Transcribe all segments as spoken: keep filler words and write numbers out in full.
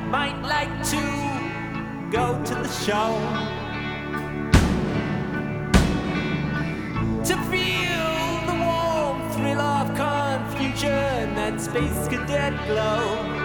might like to go to the show to feel the warm thrill of confusion, that space cadet glow.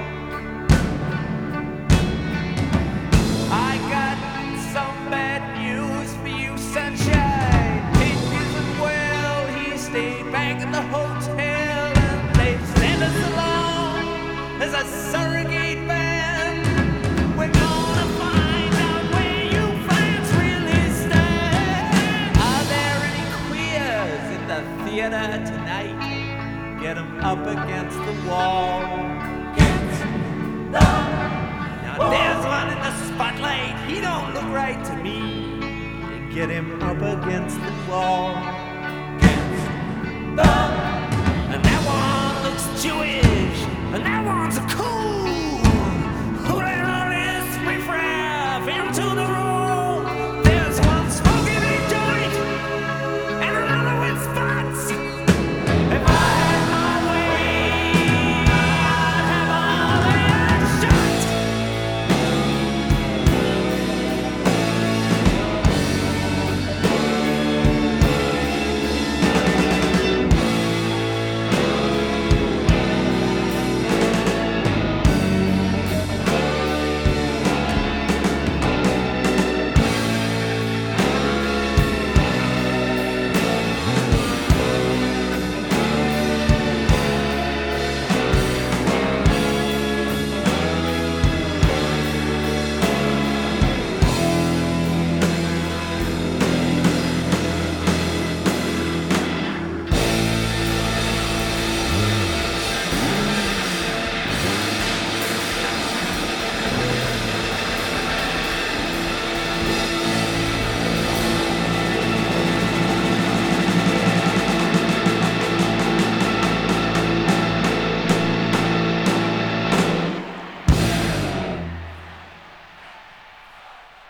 I got some bad news for you, sunshine. It isn't well. He stayed back at the hotel and they sent us along as a surrogate band. We're gonna find out where you fans really stand. Are there any queers in the theater tonight? Get 'em up against the wall. Against the Now wall. There's one in the spotlight. He don't look right to me. Get him up against the wall. Against the And that one looks Jewish. And that one's a cool